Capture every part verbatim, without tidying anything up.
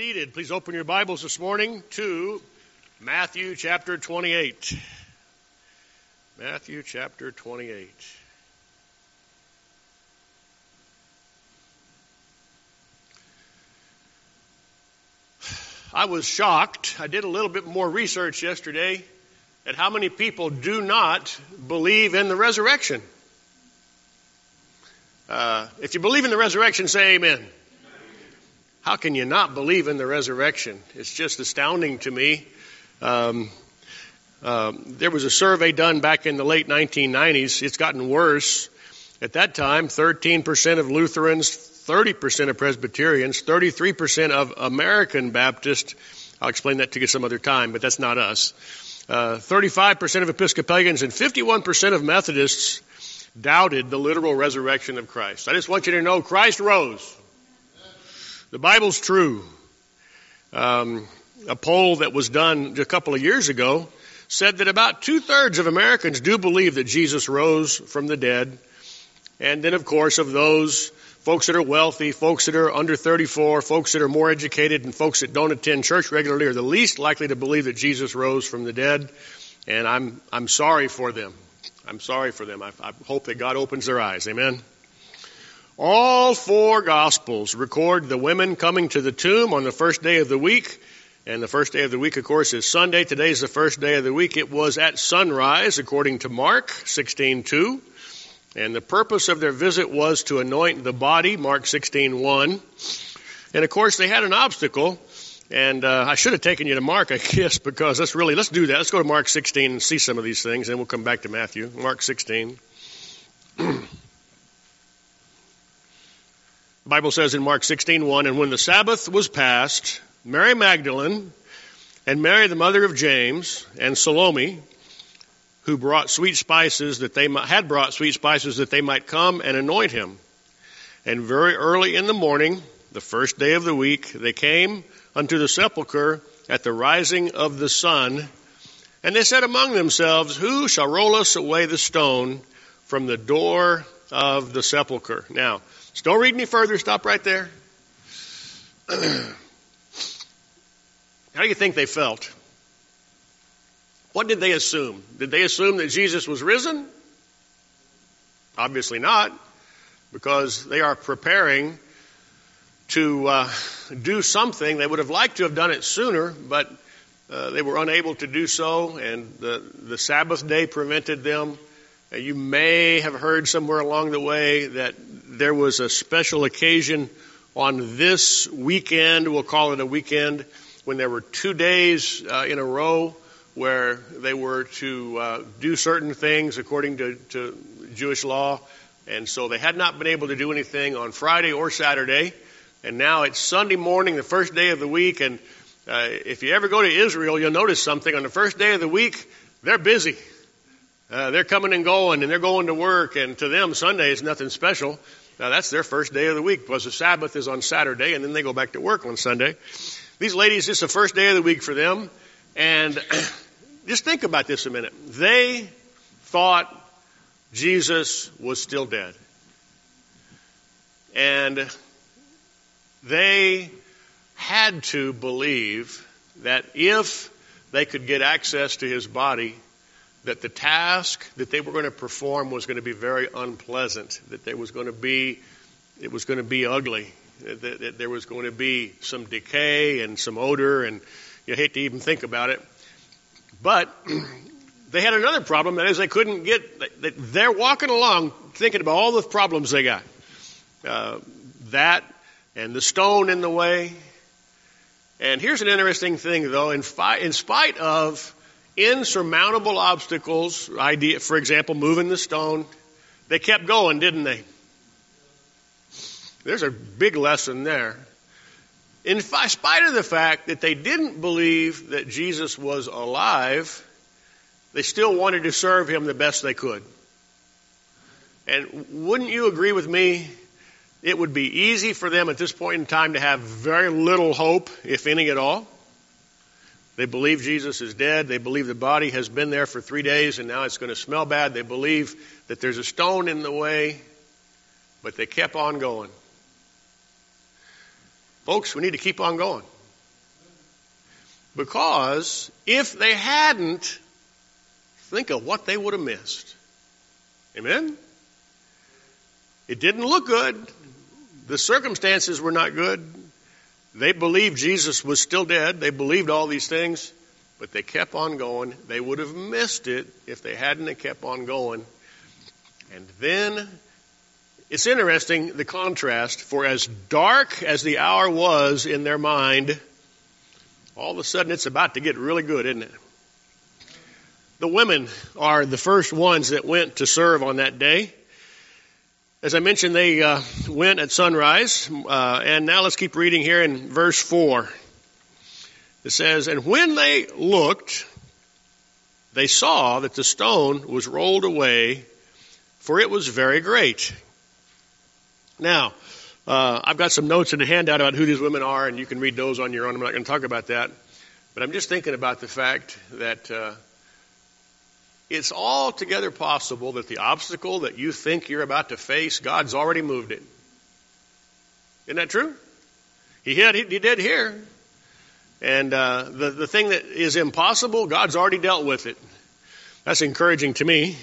Seated. Please open your Bibles this morning to Matthew chapter twenty-eight. Matthew chapter twenty-eight. I was shocked. I did a little bit more research yesterday at how many people do not believe in the resurrection. Uh, if you believe in the resurrection, say amen. How can you not believe in the resurrection? It's just astounding to me. Um, uh, there was a survey done back in the late nineteen nineties. It's gotten worse. At that time, thirteen percent of Lutherans, thirty percent of Presbyterians, thirty-three percent of American Baptists. I'll explain that to you some other time, but that's not us. Uh, thirty-five percent of Episcopalians and fifty-one percent of Methodists doubted the literal resurrection of Christ. I just want you to know Christ rose. The Bible's true. Um, a poll that was done a couple of years ago said that about two-thirds of Americans do believe that Jesus rose from the dead. And then, of course, of those, folks that are wealthy, folks that are under thirty-four, folks that are more educated, and folks that don't attend church regularly are the least likely to believe that Jesus rose from the dead. And I'm I'm sorry for them. I'm sorry for them. I, I hope that God opens their eyes. Amen. All four Gospels record the women coming to the tomb on the first day of the week. And the first day of the week, of course, is Sunday. Today is the first day of the week. It was at sunrise, according to Mark sixteen two. And the purpose of their visit was to anoint the body, Mark sixteen one. And, of course, they had an obstacle. And uh, I should have taken you to Mark, I guess, because let's really, let's do that. Let's go to Mark sixteen and see some of these things, and we'll come back to Matthew. Mark sixteen. The Bible says in Mark sixteen one, and when the Sabbath was past, Mary Magdalene and Mary the mother of James and Salome, who brought sweet spices that they might, had brought sweet spices that they might come and anoint him. And very early in the morning, the first day of the week, they came unto the sepulchre at the rising of the sun, and they said among themselves, who shall roll us away the stone from the door of the sepulchre? Now, so don't read any further. Stop right there. How do you think they felt? What did they assume? Did they assume that Jesus was risen? Obviously not, because they are preparing to uh, do something. They would have liked to have done it sooner, but uh, they were unable to do so, and the, the Sabbath day prevented them. Uh, you may have heard somewhere along the way that there was a special occasion on this weekend, we'll call it a weekend, when there were two days uh, in a row where they were to uh, do certain things according to, to Jewish law. And so they had not been able to do anything on Friday or Saturday. And now it's Sunday morning, the first day of the week. And uh, if you ever go to Israel, you'll notice something. On the first day of the week, they're busy. Uh, they're coming and going, and they're going to work. And to them, Sunday is nothing special. Now, that's their first day of the week, because the Sabbath is on Saturday, and then they go back to work on Sunday. These ladies, it's the first day of the week for them. And just think about this a minute. They thought Jesus was still dead. And they had to believe that if they could get access to his body, that the task that they were going to perform was going to be very unpleasant, that there was going to be, it was going to be ugly, that, that there was going to be some decay and some odor, and you hate to even think about it. But they had another problem, that is they couldn't get, they're walking along thinking about all the problems they got. Uh, that and the stone in the way. And here's an interesting thing, though. In, fi- in spite of insurmountable obstacles, idea, for example, moving the stone, they kept going, didn't they? There's a big lesson there. In fi- spite of the fact that they didn't believe that Jesus was alive, they still wanted to serve him the best they could. And wouldn't you agree with me? It would be easy for them at this point in time to have very little hope, if any at all. They believe Jesus is dead. They believe the body has been there for three days and now it's going to smell bad. They believe that there's a stone in the way, but they kept on going. Folks, we need to keep on going. Because if they hadn't, think of what they would have missed. Amen? It didn't look good. The circumstances were not good. They believed Jesus was still dead. They believed all these things, but they kept on going. They would have missed it if they hadn't have kept on going. And then, it's interesting, the contrast, for as dark as the hour was in their mind, all of a sudden it's about to get really good, isn't it? The women are the first ones that went to serve on that day. As I mentioned, they uh, went at sunrise. Uh, and now let's keep reading here in verse four. It says, and when they looked, they saw that the stone was rolled away, for it was very great. Now, uh, I've got some notes in the handout about who these women are, and you can read those on your own. I'm not going to talk about that. But I'm just thinking about the fact that uh, it's altogether possible that the obstacle that you think you're about to face, God's already moved it. Isn't that true? He had, he, he did here. And uh, the, the thing that is impossible, God's already dealt with it. That's encouraging to me.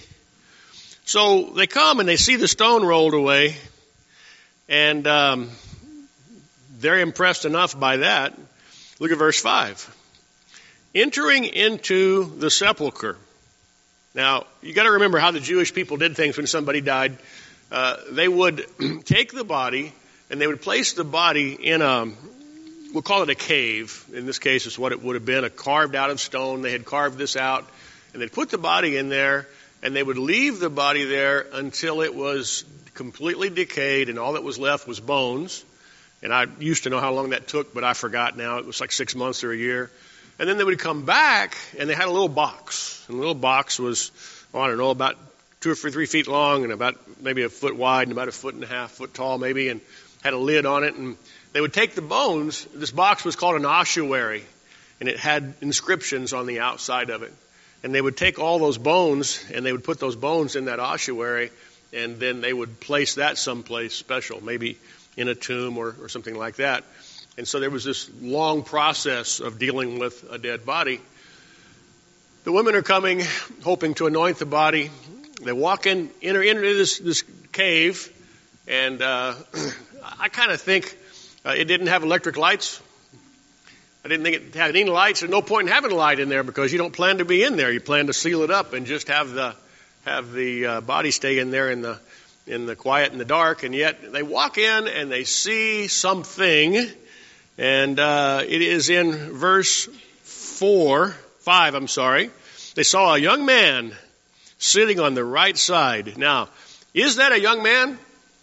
So they come and they see the stone rolled away. And um, they're impressed enough by that. Look at verse five. Entering into the sepulcher. Now, you got to remember how the Jewish people did things when somebody died. Uh, they would take the body and they would place the body in a, we'll call it a cave. In this case, it's what it would have been, a carved out of stone. They had carved this out and they'd put the body in there and they would leave the body there until it was completely decayed and all that was left was bones. And I used to know how long that took, but I forgot now. It was like six months or a year. And then they would come back, and they had a little box. And the little box was, oh, I don't know, about two or three feet long and about maybe a foot wide and about a foot and a half foot tall maybe, and had a lid on it. And they would take the bones. This box was called an ossuary, and it had inscriptions on the outside of it. And they would take all those bones, and they would put those bones in that ossuary, and then they would place that someplace special, maybe in a tomb or, or something like that. And so there was this long process of dealing with a dead body. The women are coming, hoping to anoint the body. They walk in, enter into this, this cave, and uh, I kind of think uh, it didn't have electric lights. I didn't think it had any lights. There's no point in having a light in there because you don't plan to be in there. You plan to seal it up and just have the have the uh, body stay in there in the in the quiet and the dark. And yet they walk in and they see something. And uh, it is in verse four, five, I'm sorry. They saw a young man sitting on the right side. Now, is that a young man?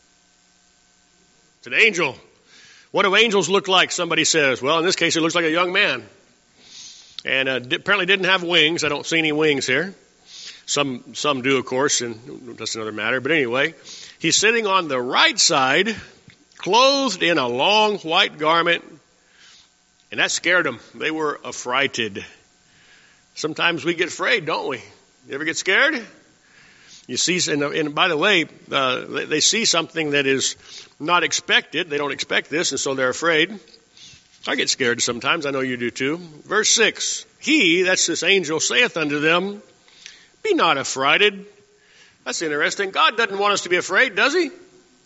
It's an angel. What do angels look like? Somebody says. Well, in this case, it looks like a young man. And uh, apparently didn't have wings. I don't see any wings here. Some some do, of course, and that's another matter. But anyway, he's sitting on the right side, clothed in a long white garment. And that scared them. They were affrighted. Sometimes we get afraid, don't we? You ever get scared? You see, and, and by the way, uh, they, they see something that is not expected. They don't expect this, and so they're afraid. I get scared sometimes. I know you do too. Verse six. He, that's this angel, saith unto them, be not affrighted. That's interesting. God doesn't want us to be afraid, does he?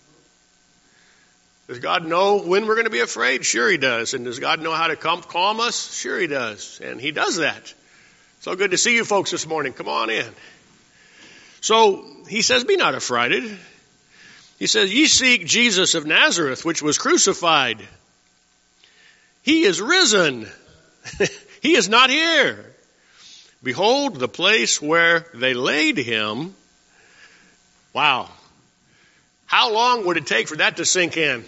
Does God know when we're going to be afraid? Sure he does. And does God know how to calm, calm us? Sure he does. And he does that. So good to see you folks this morning. Come on in. So he says, be not affrighted. He says, ye seek Jesus of Nazareth, which was crucified. He is risen. He is not here. Behold the place where they laid him. Wow. How long would it take for that to sink in?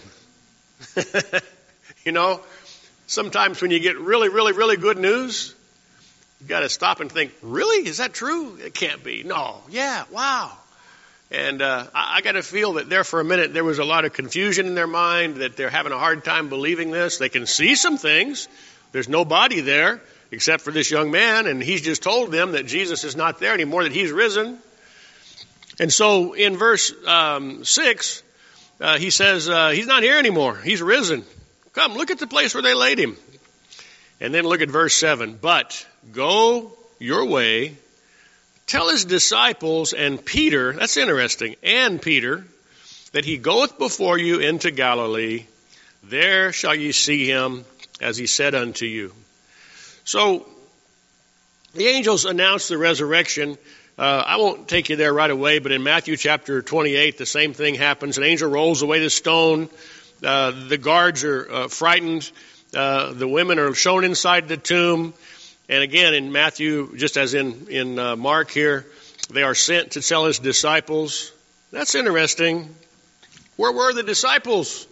You know, sometimes when you get really, really, really good news, you got to stop and think, really? Is that true? It can't be. No. Yeah. Wow. And uh, I, I got to feel that there for a minute there was a lot of confusion in their mind, that they're having a hard time believing this. They can see some things. There's no body there except for this young man, and he's just told them that Jesus is not there anymore, that he's risen. And so in verse um, six, uh, he says, uh, he's not here anymore. He's risen. Come, look at the place where they laid him. And then look at verse seven. But go your way, tell his disciples and Peter, that's interesting, and Peter, that he goeth before you into Galilee. There shall ye see him, as he said unto you. So the angels announced the resurrection. Uh, I won't take you there right away, but in Matthew chapter twenty-eight, the same thing happens. An angel rolls away the stone. Uh, the guards are uh, frightened. Uh, the women are shown inside the tomb. And again, in Matthew, just as in, in uh, Mark here, they are sent to tell his disciples. That's interesting. Where were the disciples?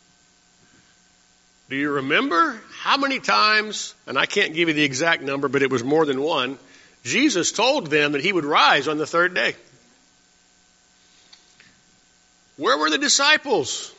Do you remember how many times, and I can't give you the exact number, but it was more than one, Jesus told them that he would rise on the third day? Where were the disciples?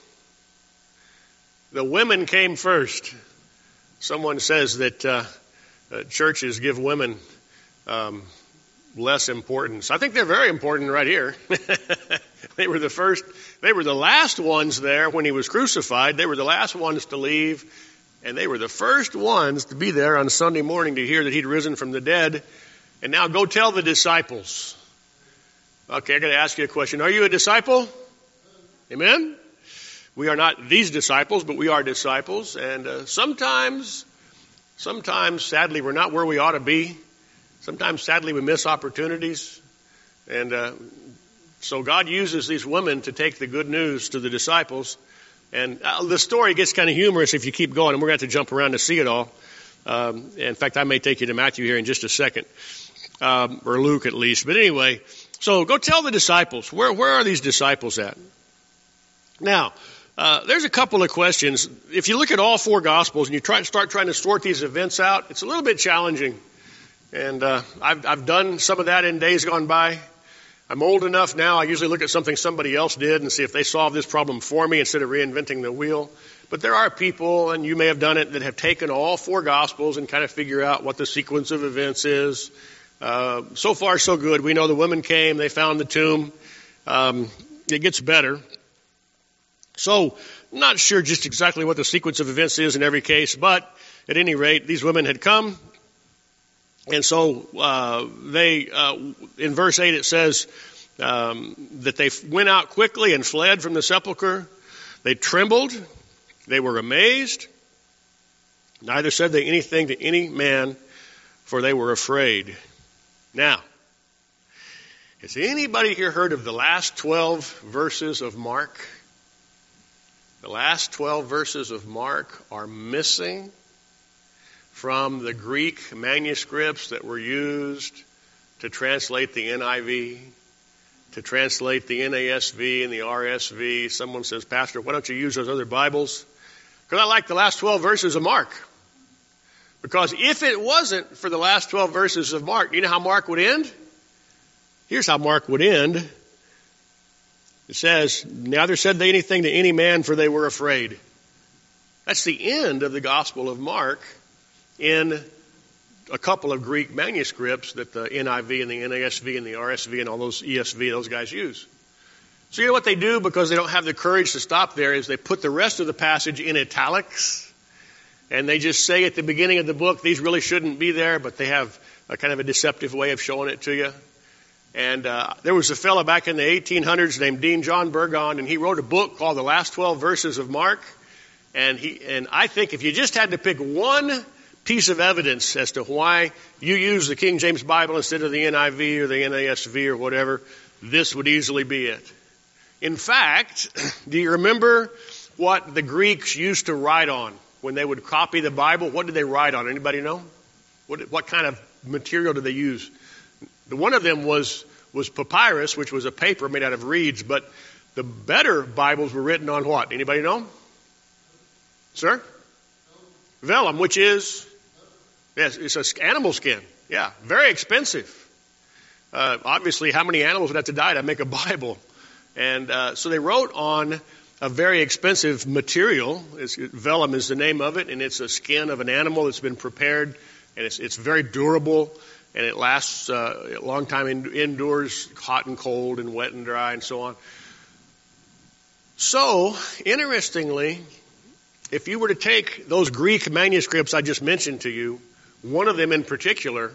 The women came first. Someone says that uh, uh, churches give women um, less importance. I think they're very important right here. They were the first, they were the last ones there when he was crucified. They were the last ones to leave, and they were the first ones to be there on Sunday morning to hear that he'd risen from the dead. And now go tell the disciples. Okay, I got to ask you a question. Are you a disciple? Amen? We are not these disciples, but we are disciples. And uh, sometimes, sometimes, sadly, we're not where we ought to be. Sometimes, sadly, we miss opportunities. And uh, so God uses these women to take the good news to the disciples. And uh, the story gets kind of humorous if you keep going, and we're going to have to jump around to see it all. Um, in fact, I may take you to Matthew here in just a second, um, or Luke at least. But anyway, so go tell the disciples. Where where are these disciples at? Now, uh, there's a couple of questions. If you look at all four Gospels and you try start trying to sort these events out, it's a little bit challenging. And uh, I've I've done some of that in days gone by. I'm old enough now, I usually look at something somebody else did and see if they solved this problem for me instead of reinventing the wheel. But there are people, and you may have done it, that have taken all four Gospels and kind of figure out what the sequence of events is. Uh, so far, so good. We know the women came, they found the tomb. Um, it gets better. So, not sure just exactly what the sequence of events is in every case, but at any rate, these women had come. And so uh, they, uh, in verse eight, it says um, that they went out quickly and fled from the sepulchre. They trembled. They were amazed. Neither said they anything to any man, for they were afraid. Now, has anybody here heard of the last twelve verses of Mark? The last twelve verses of Mark are missing from the Greek manuscripts that were used to translate the N I V, to translate the N A S V and the R S V. Someone says, Pastor, why don't you use those other Bibles? Because I like the last twelve verses of Mark. Because if it wasn't for the last twelve verses of Mark, you know how Mark would end? Here's how Mark would end. It says, neither said they anything to any man, for they were afraid. That's the end of the Gospel of Mark in a couple of Greek manuscripts that the N I V and the N A S V and the R S V and all those E S V, those guys use. So you know what they do, because they don't have the courage to stop there, is they put the rest of the passage in italics, and they just say at the beginning of the book, these really shouldn't be there, but they have a kind of a deceptive way of showing it to you. And uh, there was a fellow back in the eighteen hundreds named Dean John Burgon, and he wrote a book called The Last twelve Verses of Mark. And he and I think if you just had to pick one piece of evidence as to why you use the King James Bible instead of the N I V or the N A S V or whatever, this would easily be it. In fact, do you remember what the Greeks used to write on when they would copy the Bible? What did they write on? Anybody know? What, what kind of material did they use? The one of them was, was papyrus, which was a paper made out of reeds, but the better Bibles were written on what? Anybody know? Sir? Vellum, which is, yes, it's an animal skin. Yeah, very expensive. Uh, obviously, how many animals would have to die to make a Bible? And uh, so they wrote on a very expensive material. It's, vellum is the name of it, and it's a skin of an animal that's been prepared, and it's, it's very durable, and it lasts uh, a long time in, indoors, hot and cold and wet and dry and so on. So, interestingly, if you were to take those Greek manuscripts I just mentioned to you, one of them in particular,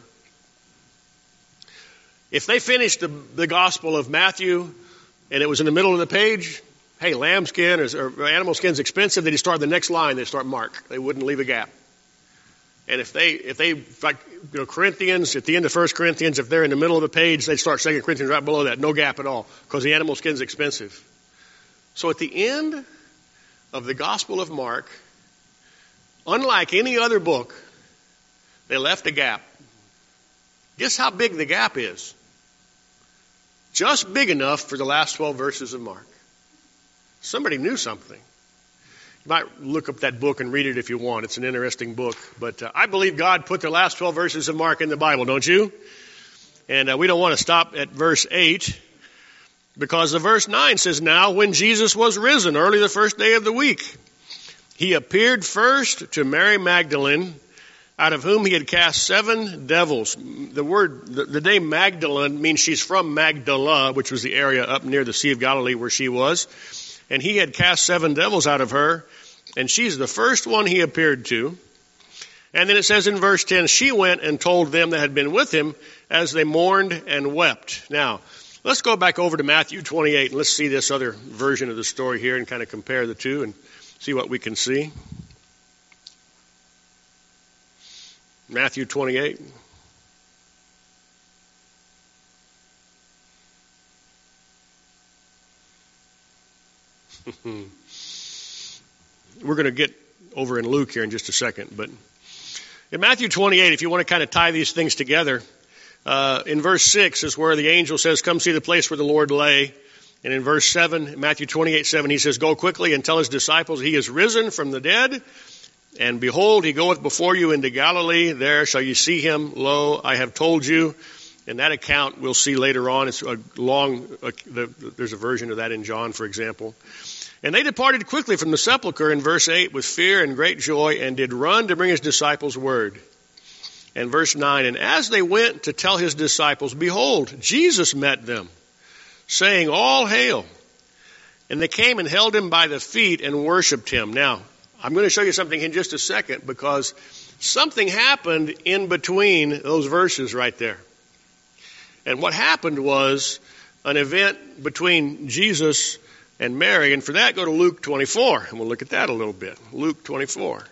if they finished the, the Gospel of Matthew and it was in the middle of the page, hey, lambskin or, or animal skin's expensive, they'd start the next line, they'd start Mark. They wouldn't leave a gap. And if they, if they, like, you know, Corinthians, at the end of First Corinthians, if they're in the middle of the page, they'd start Second Corinthians right below that, no gap at all, because the animal skin's expensive. So at the end of the Gospel of Mark, unlike any other book, they left a gap. Guess how big the gap is? Just big enough for the last twelve verses of Mark. Somebody knew something. You might look up that book and read it if you want. It's an interesting book. But uh, I believe God put the last twelve verses of Mark in the Bible, don't you? And uh, we don't want to stop at verse eight, because the verse nine says, now when Jesus was risen, early the first day of the week, he appeared first to Mary Magdalene, out of whom he had cast seven devils. The word, the, the name Magdalene means she's from Magdala, which was the area up near the Sea of Galilee where she was. And he had cast seven devils out of her, and she's the first one he appeared to. And then it says in verse ten, she went and told them that had been with him as they mourned and wept. Now, let's go back over to Matthew twenty-eight, and let's see this other version of the story here and kind of compare the two and see what we can see. Matthew twenty-eight. We're going to get over in Luke here in just a second. But in Matthew twenty-eight, if you want to kind of tie these things together, uh, in verse six is where the angel says, come see the place where the Lord lay. And in verse seven, Matthew twenty-eight, seven, he says, go quickly and tell his disciples, he is risen from the dead. And behold, he goeth before you into Galilee. There shall you see him. Lo, I have told you. And that account we'll see later on. It's a long, uh, the, there's a version of that in John, for example. And they departed quickly from the sepulchre in verse eight with fear and great joy, and did run to bring his disciples word. And verse nine, and as they went to tell his disciples, behold, Jesus met them, saying, all hail. And they came and held him by the feet and worshipped him. Now, I'm going to show you something in just a second, because something happened in between those verses right there. And what happened was an event between Jesus and Mary. And for that, go to Luke twenty-four, and we'll look at that a little bit. Luke twenty-four.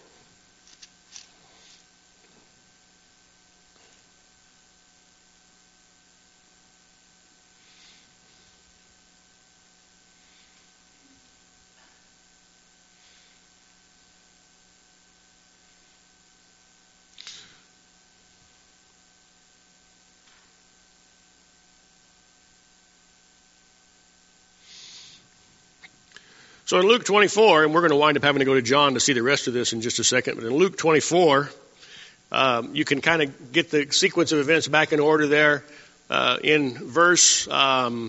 So in Luke twenty-four, and we're going to wind up having to go to John to see the rest of this in just a second, but in Luke twenty-four, um, you can kind of get the sequence of events back in order there. Uh, in verse um,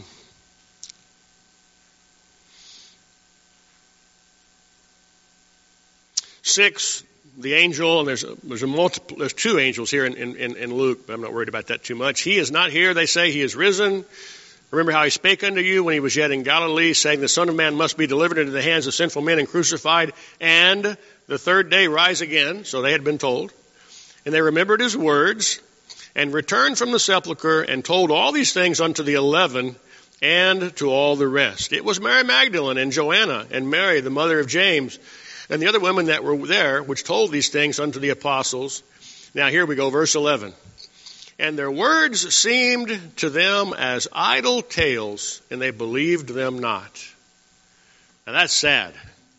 six, the angel, and there's a, there's a multiple, there's two angels here in, in, in Luke, but I'm not worried about that too much. He is not here, they say, he is risen. Remember how he spake unto you when he was yet in Galilee, saying, the Son of Man must be delivered into the hands of sinful men and crucified, and the third day rise again. So they had been told. And they remembered his words, and returned from the sepulchre, and told all these things unto the eleven, and to all the rest. It was Mary Magdalene, and Joanna, and Mary, the mother of James, and the other women that were there, which told these things unto the apostles. Now here we go, verse eleven. And their words seemed to them as idle tales, and they believed them not. Now that's sad.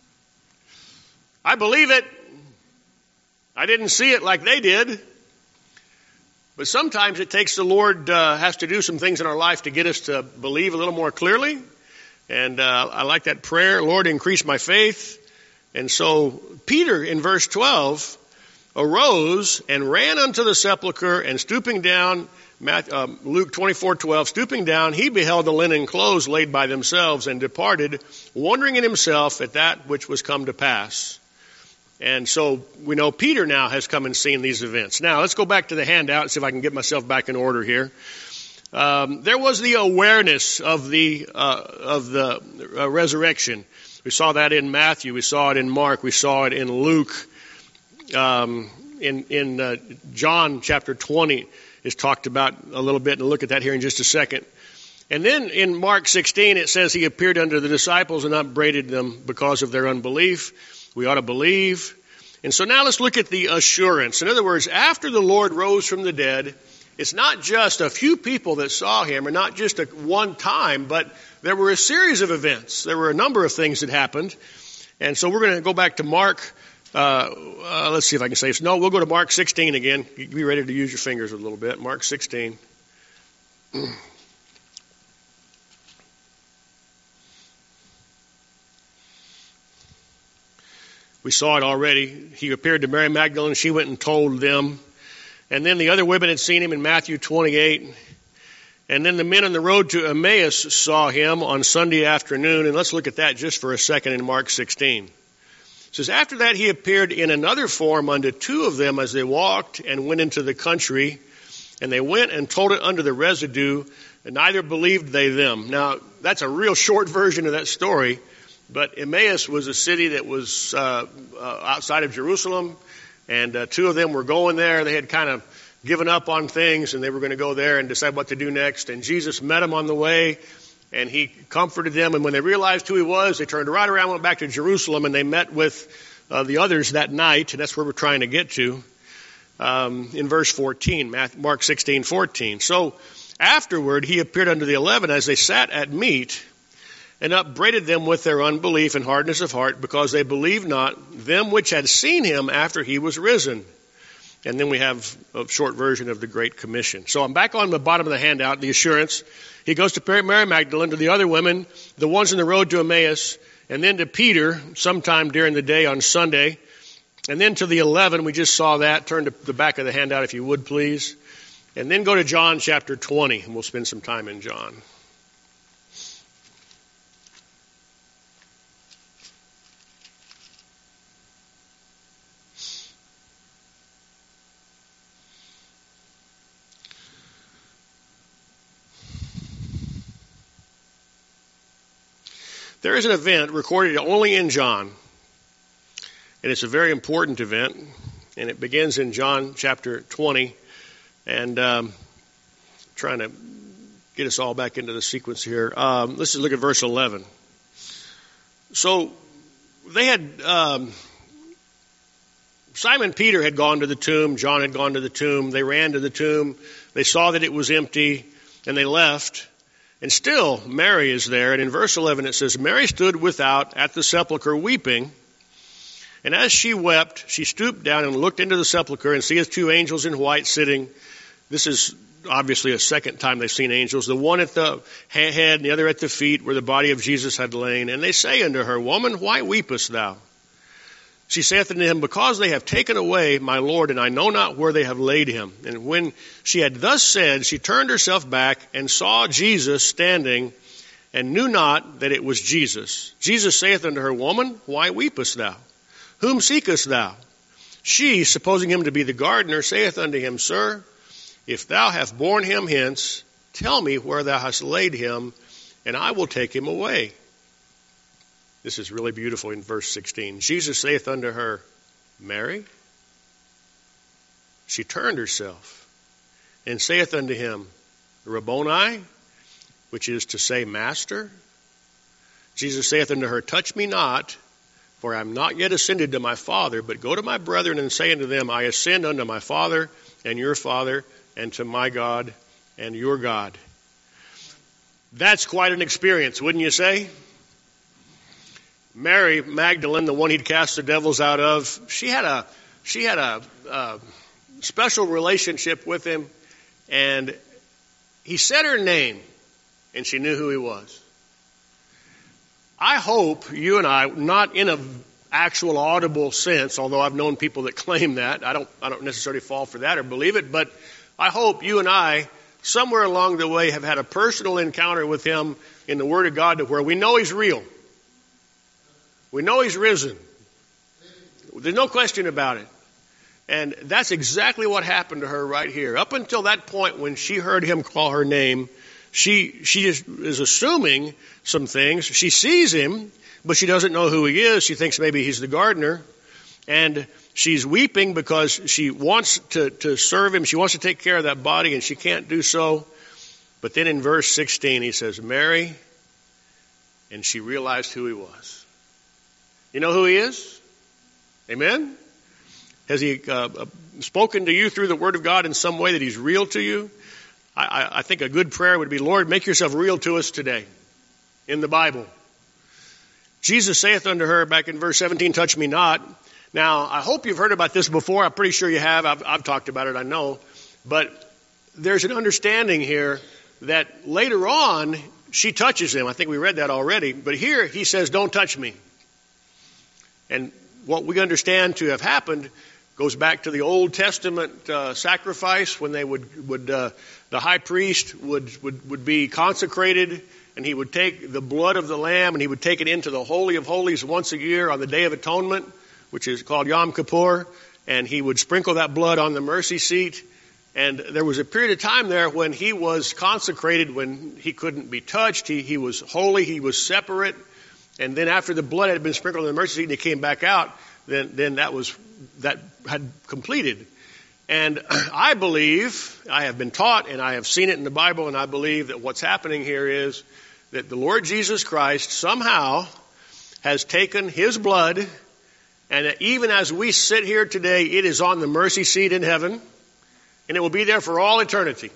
I believe it. I didn't see it like they did. But sometimes it takes the Lord uh, has to do some things in our life to get us to believe a little more clearly. And uh, I like that prayer, Lord, increase my faith. And so Peter in verse twelve arose and ran unto the sepulchre, and stooping down, um, Luke twenty-four twelve, stooping down, he beheld the linen clothes laid by themselves, and departed, wondering in himself at that which was come to pass. And so we know Peter now has come and seen these events. Now let's go back to the handout and see if I can get myself back in order here. Um, there was the awareness of the uh, of the uh, resurrection. We saw that in Matthew. We saw it in Mark. We saw it in Luke. Um, in in uh, John chapter twenty is talked about a little bit, and we'll look at that here in just a second. And then in Mark sixteen, it says he appeared unto the disciples and upbraided them because of their unbelief. We ought to believe. And so now let's look at the assurance. In other words, after the Lord rose from the dead, it's not just a few people that saw him, or not just a one time, but there were a series of events. There were a number of things that happened. And so we're going to go back to Mark. Uh, uh, let's see if I can say this. No, we'll go to Mark sixteen again. Be ready to use your fingers a little bit. Mark sixteen. We saw it already. He appeared to Mary Magdalene. She went and told them. And then the other women had seen him in Matthew twenty-eight. And then the men on the road to Emmaus saw him on Sunday afternoon. And let's look at that just for a second in Mark sixteen. It says, after that he appeared in another form unto two of them as they walked and went into the country. And they went and told it unto the residue, and neither believed they them. Now, that's a real short version of that story. But Emmaus was a city that was uh, uh, outside of Jerusalem. And uh, two of them were going there. They had kind of given up on things, and they were going to go there and decide what to do next. And Jesus met them on the way, and he comforted them. And when they realized who he was, they turned right around, went back to Jerusalem, and they met with uh, the others that night. And that's where we're trying to get to um, in verse fourteen, Mark sixteen fourteen. So afterward, he appeared unto the eleven as they sat at meat, and upbraided them with their unbelief and hardness of heart, because they believed not them which had seen him after he was risen. And then we have a short version of the Great Commission. So I'm back on the bottom of the handout, the assurance. He goes to Mary Magdalene, to the other women, the ones on the road to Emmaus, and then to Peter sometime during the day on Sunday. And then to the eleven, we just saw that. Turn to the back of the handout if you would, please. And then go to John chapter twenty, and we'll spend some time in John. There is an event recorded only in John, and it's a very important event, and it begins in John chapter twenty, and um, trying to get us all back into the sequence here. Um, let's just look at verse eleven. So they had, um, Simon Peter had gone to the tomb, John had gone to the tomb, they ran to the tomb, they saw that it was empty, and they left. And still, Mary is there. And in verse eleven, it says, Mary stood without at the sepulchre weeping. And as she wept, she stooped down and looked into the sepulchre and seeth two angels in white sitting. This is obviously a second time they've seen angels. The one at the head and the other at the feet where the body of Jesus had lain. And they say unto her, Woman, why weepest thou? She saith unto him, Because they have taken away my Lord, and I know not where they have laid him. And when she had thus said, she turned herself back and saw Jesus standing, and knew not that it was Jesus. Jesus saith unto her, Woman, why weepest thou? Whom seekest thou? She, supposing him to be the gardener, saith unto him, Sir, if thou hast borne him hence, tell me where thou hast laid him, and I will take him away. This is really beautiful in verse sixteen. Jesus saith unto her, Mary. She turned herself and saith unto him, Rabboni, which is to say, Master. Jesus saith unto her, Touch me not, for I am not yet ascended to my Father, but go to my brethren and say unto them, I ascend unto my Father and your Father, and to my God and your God. That's quite an experience, wouldn't you say? Mary Magdalene, the one he'd cast the devils out of, she had a she had a, a special relationship with him, and he said her name, and she knew who he was. I hope you and I, not in an actual audible sense, although I've known people that claim that, I don't I don't necessarily fall for that or believe it, but I hope you and I, somewhere along the way, have had a personal encounter with him in the Word of God to where we know he's real. We know he's risen. There's no question about it. And that's exactly what happened to her right here. Up until that point when she heard him call her name, she she is, is assuming some things. She sees him, but she doesn't know who he is. She thinks maybe he's the gardener. And she's weeping because she wants to, to serve him. She wants to take care of that body, and she can't do so. But then in verse sixteen, he says, Mary, and she realized who he was. You know who he is? Amen? Has he uh, spoken to you through the Word of God in some way that he's real to you? I, I, I think a good prayer would be, Lord, make yourself real to us today in the Bible. Jesus saith unto her, back in verse seventeen, touch me not. Now, I hope you've heard about this before. I'm pretty sure you have. I've, I've talked about it, I know. But there's an understanding here that later on, she touches him. I think we read that already. But here, he says, don't touch me. And what we understand to have happened goes back to the Old Testament uh, sacrifice when they would, would uh, the high priest would, would, would be consecrated, and he would take the blood of the lamb and he would take it into the Holy of Holies once a year on the Day of Atonement, which is called Yom Kippur, and he would sprinkle that blood on the mercy seat. And there was a period of time there when he was consecrated, when he couldn't be touched. He, he was holy, he was separate. And then after the blood had been sprinkled on the mercy seat and he came back out, then, then that was, that had completed. And I believe, I have been taught and I have seen it in the Bible, and I believe that what's happening here is that the Lord Jesus Christ somehow has taken his blood, and even as we sit here today, it is on the mercy seat in heaven, and it will be there for all eternity.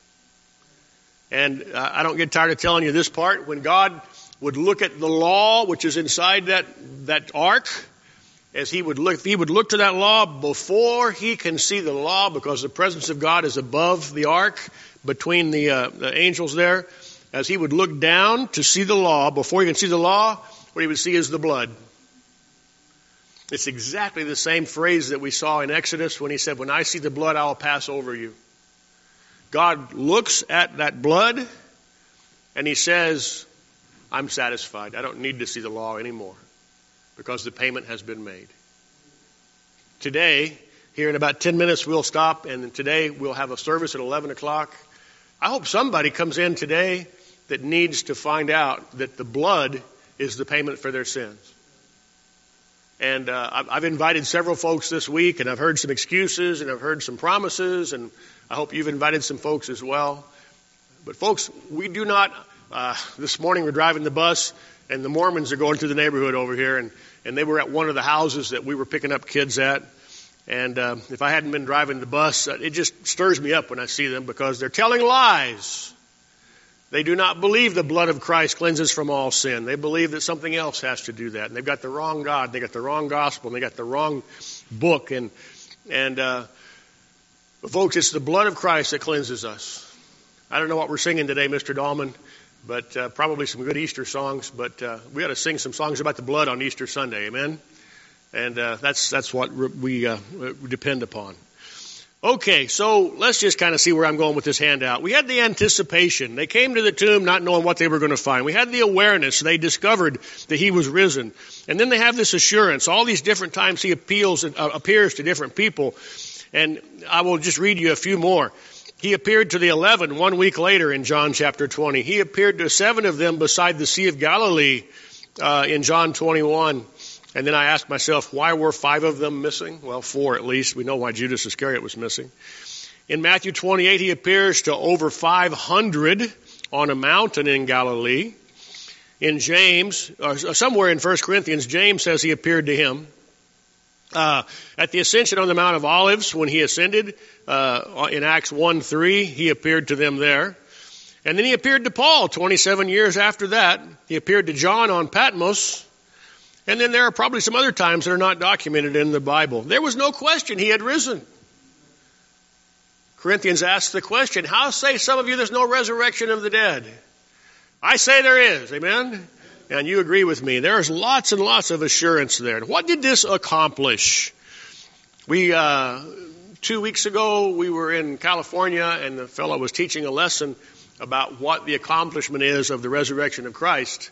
And uh, I don't get tired of telling you this part. When God would look at the law, which is inside that, that ark, as he would look, if he would look to that law before he can see the law, because the presence of God is above the ark, between the, uh, the angels there, as he would look down to see the law, before he can see the law, what he would see is the blood. It's exactly the same phrase that we saw in Exodus when he said, when I see the blood, I will pass over you. God looks at that blood and he says, I'm satisfied. I don't need to see the law anymore because the payment has been made. Today, here in about ten minutes, we'll stop, and today we'll have a service at eleven o'clock. I hope somebody comes in today that needs to find out that the blood is the payment for their sins. And uh, I've invited several folks this week, and I've heard some excuses, and I've heard some promises, and I hope you've invited some folks as well. But folks, we do not, uh, this morning we're driving the bus, and the Mormons are going through the neighborhood over here, and, and they were at one of the houses that we were picking up kids at. And uh, if I hadn't been driving the bus, it just stirs me up when I see them, because they're telling lies. They do not believe the blood of Christ cleanses from all sin. They believe that something else has to do that. And they've got the wrong God. They got the wrong gospel. And they got the wrong book. And, and, uh, folks, it's the blood of Christ that cleanses us. I don't know what we're singing today, Mister Dahlman, but, uh, probably some good Easter songs. But, uh, we ought to sing some songs about the blood on Easter Sunday. Amen. And, uh, that's, that's what we, uh, depend upon. Okay, so let's just kind of see where I'm going with this handout. We had the anticipation. They came to the tomb not knowing what they were going to find. We had the awareness. They discovered that he was risen. And then they have this assurance. All these different times he appeals, uh, appears to different people. And I will just read you a few more. He appeared to the eleven one week later in John chapter twenty. He appeared to seven of them beside the Sea of Galilee uh, in John twenty-one. And then I asked myself, why were five of them missing? Well, four at least. We know why Judas Iscariot was missing. In Matthew twenty-eight, he appears to over five hundred on a mountain in Galilee. In James, or somewhere in First Corinthians, James says he appeared to him. Uh, at the ascension on the Mount of Olives, when he ascended, uh, in Acts one three, he appeared to them there. And then he appeared to Paul twenty-seven years after that. He appeared to John on Patmos. And then there are probably some other times that are not documented in the Bible. There was no question he had risen. Corinthians asks the question, how say some of you there's no resurrection of the dead? I say there is, amen? And you agree with me. There's lots and lots of assurance there. What did this accomplish? We, uh, two weeks ago, we were in California, and the fellow was teaching a lesson about what the accomplishment is of the resurrection of Christ.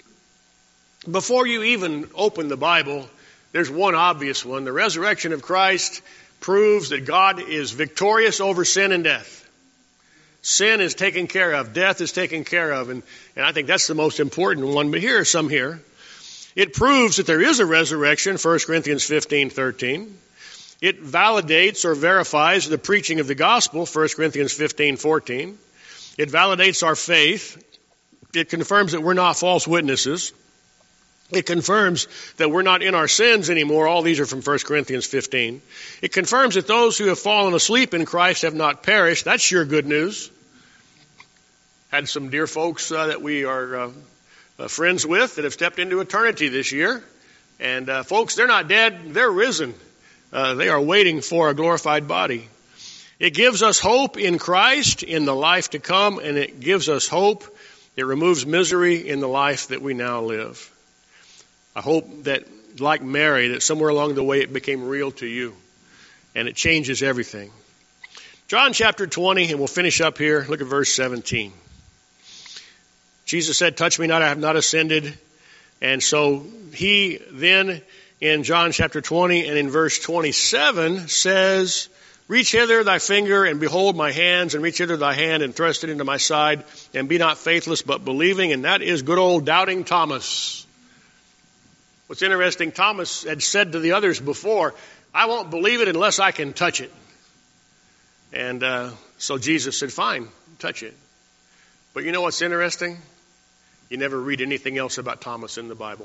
Before you even open the Bible, there's one obvious one. The resurrection of Christ proves that God is victorious over sin and death. Sin is taken care of. Death is taken care of. And, and I think that's the most important one. But here are some here. It proves that there is a resurrection, First Corinthians fifteen thirteen. It validates or verifies the preaching of the gospel, First Corinthians fifteen fourteen. It validates our faith. It confirms that we're not false witnesses. It confirms that we're not in our sins anymore. All these are from First Corinthians fifteen. It confirms that those who have fallen asleep in Christ have not perished. That's sure good news. Had some dear folks uh, that we are uh, uh, friends with that have stepped into eternity this year. And uh, folks, they're not dead. They're risen. Uh, they are waiting for a glorified body. It gives us hope in Christ in the life to come, and it gives us hope. It removes misery in the life that we now live. I hope that, like Mary, that somewhere along the way it became real to you, and it changes everything. John chapter twenty, and we'll finish up here. Look at verse seventeen. Jesus said, "Touch me not, I have not ascended." And so he then, in John chapter twenty and in verse twenty-seven, says, "Reach hither thy finger, and behold my hands, and reach hither thy hand, and thrust it into my side, and be not faithless, but believing." And that is good old doubting Thomas. What's interesting, Thomas had said to the others before, "I won't believe it unless I can touch it." And uh, so Jesus said, "Fine, touch it." But you know what's interesting? You never read anything else about Thomas in the Bible.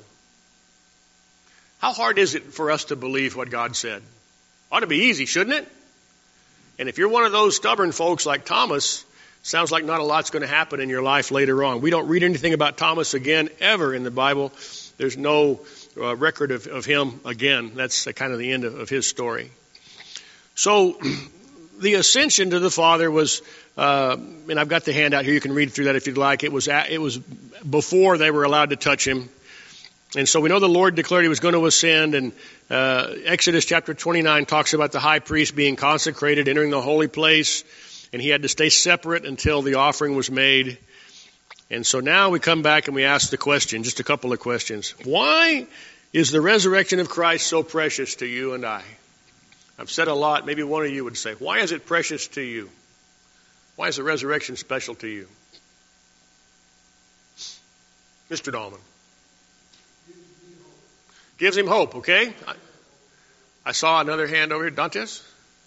How hard is it for us to believe what God said? Ought to be easy, shouldn't it? And if you're one of those stubborn folks like Thomas, sounds like not a lot's going to happen in your life later on. We don't read anything about Thomas again ever in the Bible. There's no uh, record of, of him again. That's uh, kind of the end of, of his story. So the ascension to the Father was, uh, and I've got the handout here. You can read through that if you'd like. It was at, it was before they were allowed to touch him. And so we know the Lord declared he was going to ascend, and uh, Exodus chapter twenty-nine talks about the high priest being consecrated, entering the holy place, and he had to stay separate until the offering was made. And so now we come back and we ask the question, just a couple of questions. Why is the resurrection of Christ so precious to you and I? I've said a lot. Maybe one of you would say, why is it precious to you? Why is the resurrection special to you? Mister Dahlman. Gives him hope, okay? I, I saw another hand over here. Dantes?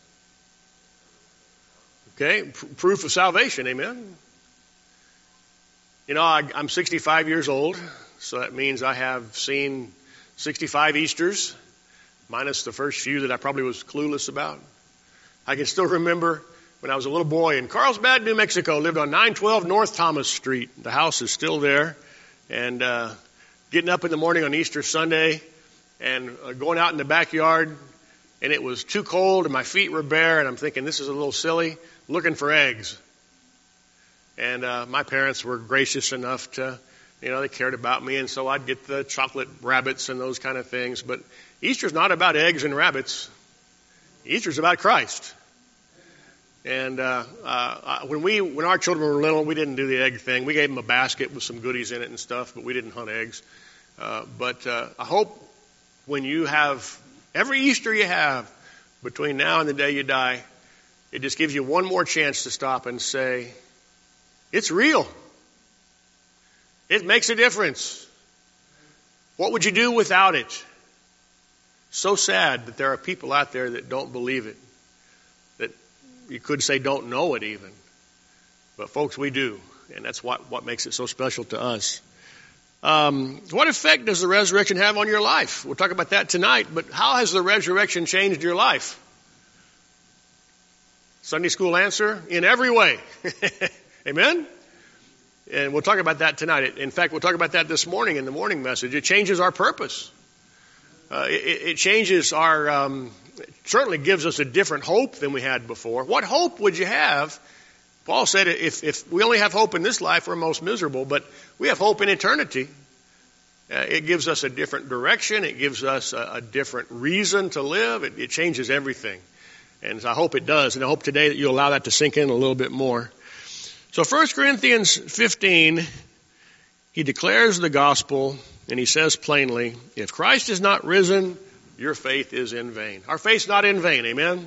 Okay, P- proof of salvation, amen? You know, I, I'm sixty-five years old, so that means I have seen sixty-five Easters, minus the first few that I probably was clueless about. I can still remember when I was a little boy in Carlsbad, New Mexico, lived on nine twelve North Thomas Street. The house is still there. And uh, getting up in the morning on Easter Sunday and uh, going out in the backyard, and it was too cold and my feet were bare, and I'm thinking, this is a little silly, looking for eggs. And uh, my parents were gracious enough to, you know, they cared about me, and so I'd get the chocolate rabbits and those kind of things. But Easter's not about eggs and rabbits. Easter's about Christ. And uh, uh, when we, when our children were little, we didn't do the egg thing. We gave them a basket with some goodies in it and stuff, but we didn't hunt eggs. Uh, but uh, I hope when you have, every Easter you have, between now and the day you die, it just gives you one more chance to stop and say, it's real. It makes a difference. What would you do without it? So sad that there are people out there that don't believe it. That you could say don't know it even. But folks, we do. And that's what, what makes it so special to us. Um, what effect does the resurrection have on your life? We'll talk about that tonight. But how has the resurrection changed your life? Sunday school answer, in every way. Amen? And we'll talk about that tonight. In fact, we'll talk about that this morning in the morning message. It changes our purpose. Uh, it, it changes our, um, it certainly gives us a different hope than we had before. What hope would you have? Paul said if, if we only have hope in this life, we're most miserable, but we have hope in eternity. Uh, it gives us a different direction. It gives us a, a different reason to live. It, it changes everything. And I hope it does. And I hope today that you allow that to sink in a little bit more. So First Corinthians fifteen, he declares the gospel, and he says plainly, if Christ is not risen, your faith is in vain. Our faith's not in vain, amen?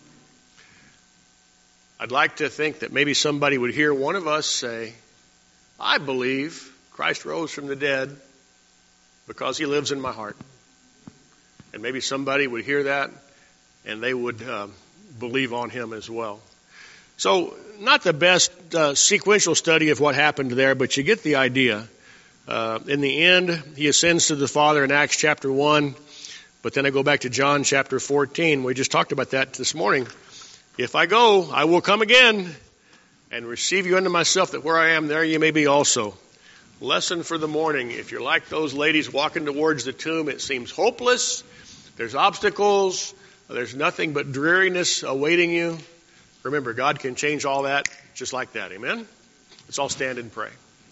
I'd like to think that maybe somebody would hear one of us say, I believe Christ rose from the dead. because he lives in my heart. And maybe somebody would hear that and they would uh, believe on him as well. So not the best uh, sequential study of what happened there, but you get the idea. Uh, in the end, he ascends to the Father in Acts chapter one. But then I go back to John chapter fourteen. We just talked about that this morning. If I go, I will come again and receive you unto myself, that where I am, there you may be also. Lesson for the morning. If you're like those ladies walking towards the tomb, it seems hopeless. There's obstacles. There's nothing but dreariness awaiting you. Remember, God can change all that just like that. Amen? Let's all stand and pray.